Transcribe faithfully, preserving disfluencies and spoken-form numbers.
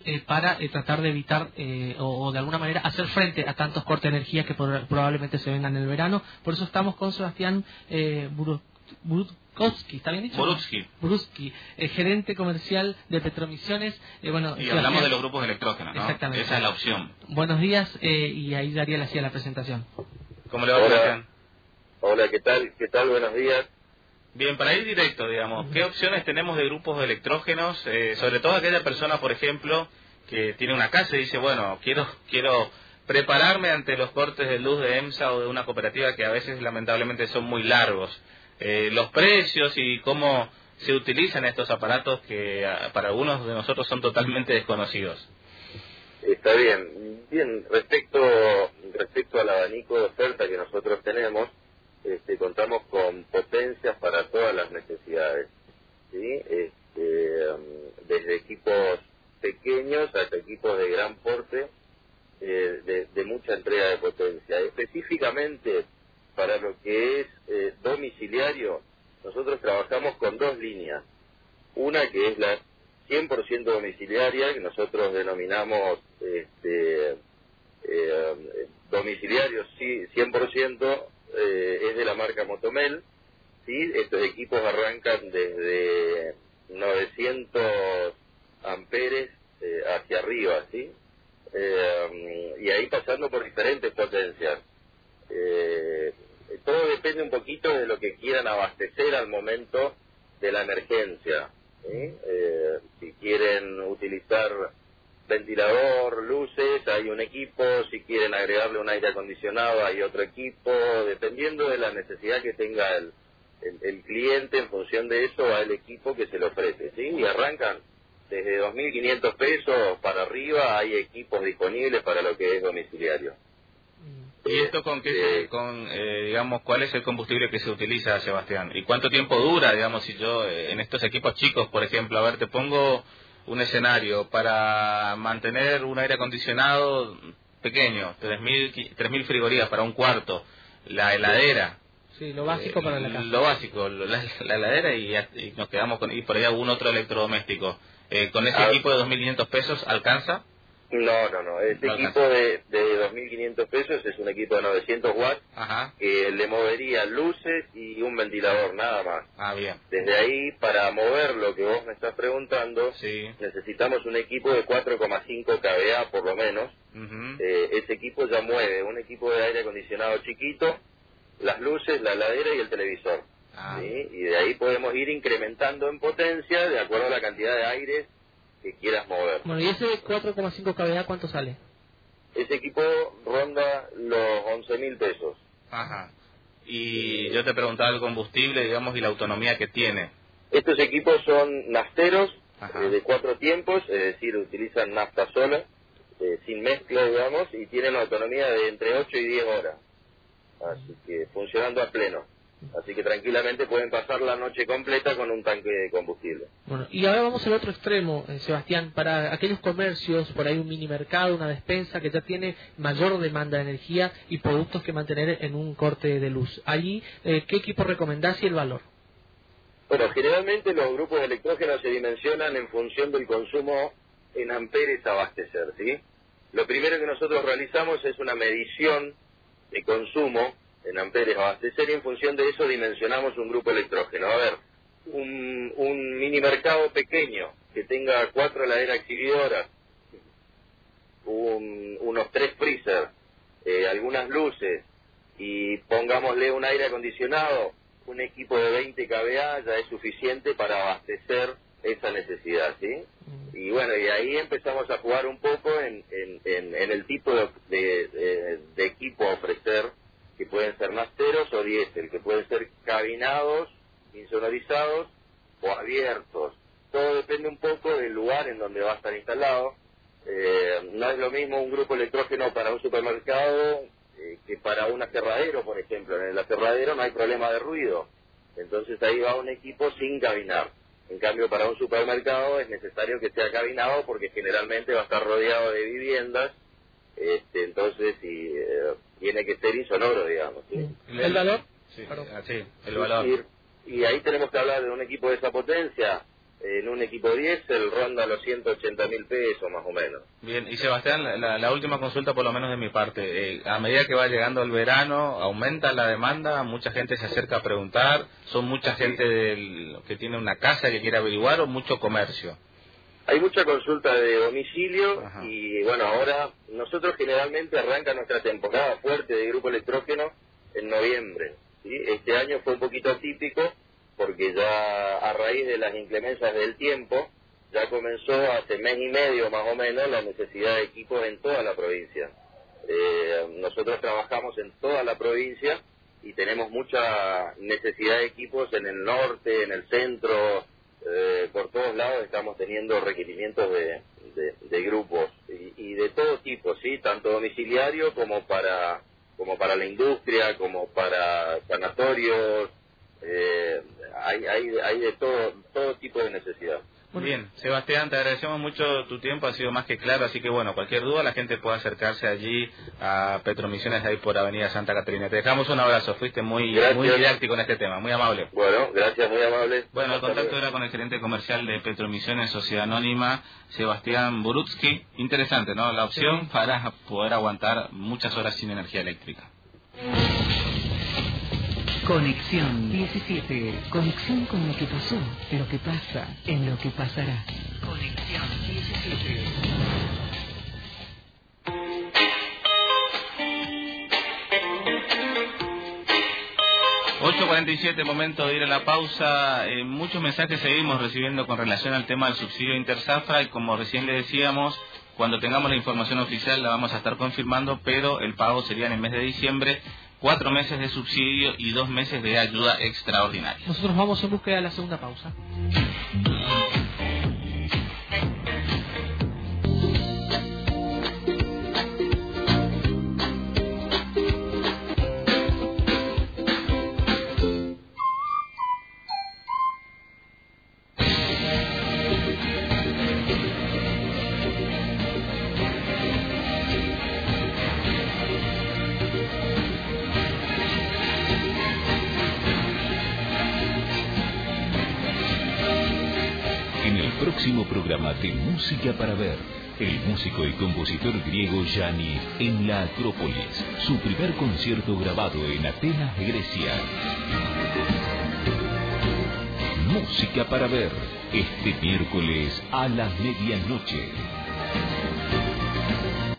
eh, para eh, tratar de evitar eh, o, o de alguna manera hacer frente a tantos cortes de energía que por, probablemente se vengan en el verano. Por eso estamos con Sebastián eh, Buru, Burutkovsky, ¿está bien dicho? Borutsky. Borutsky, eh, gerente comercial de Petromisiones. Eh, bueno, y Sebastián, hablamos de los grupos electrógenos, ¿no? Exactamente. Esa es la opción. Buenos días, eh, y ahí Ariel hacía la presentación. ¿Cómo le va, Hola. Sebastián? Hola, ¿qué tal? ¿Qué tal? Buenos días. Bien, para ir directo, digamos, ¿qué opciones tenemos de grupos de electrógenos? Eh, sobre todo aquella persona, por ejemplo, que tiene una casa y dice, bueno, quiero quiero prepararme ante los cortes de luz de EMSA o de una cooperativa que a veces lamentablemente son muy largos. Eh, los precios y cómo se utilizan estos aparatos que a, para algunos de nosotros son totalmente desconocidos. Está bien. Bien, respecto respecto al abanico de oferta que nosotros tenemos, este, contamos con potencias para todas las necesidades, ¿sí? Este, desde equipos pequeños hasta equipos de gran porte, eh, de, de mucha entrega de potencia. Específicamente para lo que es eh, domiciliario, nosotros trabajamos con dos líneas. Una que es la cien por ciento domiciliaria, que nosotros denominamos este, eh, domiciliario sí, cien por ciento, eh, es de la marca Motomel, ¿sí? Estos equipos arrancan desde novecientos amperes eh, hacia arriba, ¿sí? Eh, y ahí pasando por diferentes potencias. Eh, todo depende un poquito de lo que quieran abastecer al momento de la emergencia, ¿sí? Eh, si quieren utilizar ventilador, luces, hay un equipo. Si quieren agregarle un aire acondicionado, hay otro equipo. Dependiendo de la necesidad que tenga el, el, el cliente, en función de eso va el equipo que se le ofrece, ¿sí? Y arrancan desde dos mil quinientos pesos para arriba. Hay equipos disponibles para lo que es domiciliario. ¿Y esto con qué, se, con, eh, digamos, cuál es el combustible que se utiliza, Sebastián? ¿Y cuánto tiempo dura, digamos, si yo, eh, en estos equipos chicos, por ejemplo, a ver, te pongo un escenario para mantener un aire acondicionado pequeño, tres mil frigorías para un cuarto, la heladera? Sí, lo básico eh, para la casa. Lo básico, la, la heladera y, y nos quedamos con, y por ahí algún otro electrodoméstico. Eh, ¿Con ese ah, equipo de dos mil quinientos pesos alcanza? No, no, no. Este no equipo de, de dos mil quinientos pesos es un equipo de novecientos watts. Ajá. Que le movería luces y un ventilador, nada más. Ah, bien. Desde ahí, para mover lo que vos me estás preguntando, sí, necesitamos un equipo de cuatro coma cinco kilovoltios por lo menos. Uh-huh. eh, ese equipo ya mueve un equipo de aire acondicionado chiquito, las luces, la heladera y el televisor. Ah. ¿Sí? Y de ahí podemos ir incrementando en potencia de acuerdo a la cantidad de aire que quieras mover. Bueno, ¿y ese cuatro coma cinco kilovoltios cuánto sale? Ese equipo ronda los once mil pesos. Ajá. Y yo te preguntaba el combustible, digamos, y la autonomía que tiene. Estos equipos son nafteros, eh, de cuatro tiempos, es decir, utilizan nafta sola, eh, sin mezcla, digamos, y tienen autonomía de entre ocho y diez horas. Así que funcionando a pleno. Así que tranquilamente pueden pasar la noche completa con un tanque de combustible. Bueno, y ahora vamos al otro extremo, eh, Sebastián, para aquellos comercios, por ahí un mini mercado, una despensa que ya tiene mayor demanda de energía y productos que mantener en un corte de luz. Allí, eh, ¿qué equipo recomendás y el valor? Bueno, generalmente los grupos de electrógenos se dimensionan en función del consumo en amperes a abastecer, ¿sí? Lo primero que nosotros realizamos es una medición de consumo en amperes a abastecer, y en función de eso dimensionamos un grupo electrógeno. A ver, un, un mini mercado pequeño que tenga cuatro heladeras exhibidoras, un, unos tres freezer, eh, algunas luces, y pongámosle un aire acondicionado, un equipo de veinte kilovoltios ya es suficiente para abastecer esa necesidad, ¿sí? Y bueno, y ahí empezamos a jugar un poco en, en, en, en el tipo de, de, de, de equipo a ofrecer, que pueden ser nafteros o diésel, que pueden ser cabinados, insonorizados o abiertos. Todo depende un poco del lugar en donde va a estar instalado. Eh, no es lo mismo un grupo electrógeno para un supermercado eh, que para un aserradero, por ejemplo. En el aserradero no hay problema de ruido, entonces ahí va un equipo sin cabinar. En cambio, para un supermercado es necesario que sea cabinado, porque generalmente va a estar rodeado de viviendas. Este, entonces, y, eh, tiene que ser insonoro, digamos, ¿sí? ¿El valor? Sí, sí, el valor. Y, y ahí tenemos que hablar de un equipo de esa potencia. en un equipo diez el ronda los ciento ochenta mil pesos más o menos. Bien, y Sebastián, la, la última consulta por lo menos de mi parte. Eh, a medida que va llegando el verano, aumenta la demanda, mucha gente se acerca a preguntar, son mucha gente del, que tiene una casa que quiere averiguar o mucho comercio. Hay mucha consulta de domicilio. Ajá. Y bueno, ahora nosotros generalmente arranca nuestra temporada fuerte de Grupo Electrógeno en noviembre, ¿sí? Este año fue un poquito atípico porque ya a raíz de las inclemencias del tiempo ya comenzó hace mes y medio más o menos la necesidad de equipos en toda la provincia. Eh, nosotros trabajamos en toda la provincia y tenemos mucha necesidad de equipos en el norte, en el centro, eh, por todos lados estamos teniendo requerimientos de, de, de grupos y, y de todo tipo, sí, tanto domiciliario como para como para la industria, como para sanatorios. Eh, hay, hay, hay de todo, todo tipo de necesidad. Muy bien, Sebastián, te agradecemos mucho tu tiempo, ha sido más que claro, así que bueno, cualquier duda la gente puede acercarse allí a Petromisiones ahí por Avenida Santa Catarina. Te dejamos un abrazo, fuiste muy gracias. muy didáctico en este tema, muy amable. Bueno, gracias, muy amable. Bueno, el contacto era con el gerente comercial de Petromisiones, Sociedad Anónima, Sebastián Borutsky. Interesante, ¿no? La opción sí. para poder aguantar muchas horas sin energía eléctrica. Conexión diecisiete. Conexión con lo que pasó, lo que pasa, en lo que pasará. Conexión diecisiete. ocho cuarenta y siete, momento de ir a la pausa. Eh, muchos mensajes seguimos recibiendo con relación al tema del subsidio Interzafra y como recién le decíamos, cuando tengamos la información oficial la vamos a estar confirmando, pero el pago sería en el mes de diciembre. Cuatro meses de subsidio y dos meses de ayuda extraordinaria. Nosotros vamos en búsqueda de la segunda pausa. Próximo programa de Música para Ver, el músico y compositor griego Yanni en la Acrópolis, su primer concierto grabado en Atenas, Grecia. Música para Ver, este miércoles a la medianoche.